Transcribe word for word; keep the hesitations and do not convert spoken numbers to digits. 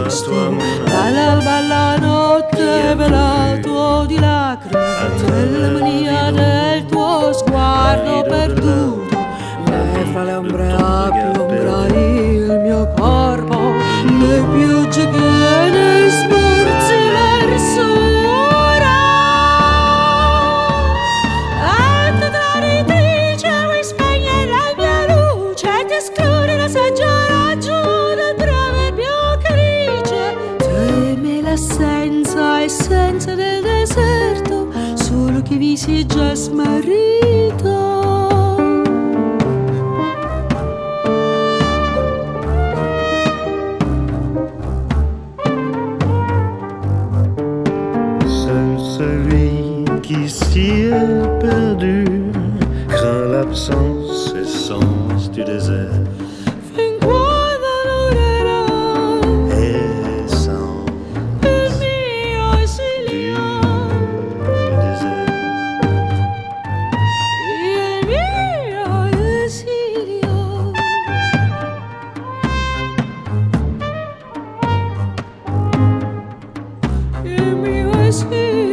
dall'alba alla notte velato di lacrime, della mania del tuo sguardo perduto, e fra le ombre api ombra il mio corpo, le piogge che ne sporzi verso ora, e tu traditrice vuoi spegnere la mia luce e ti escludi la saggia ragione del proverbio che dice: temi l'assenza, essenza del deserto, solo chi vi si è già smarrito. Celui qui s'y est perdu craint l'absence et sens du désert. Fin quando durerà Et sans il mio esilio, du désert. il mio esilio. Il mio esilio.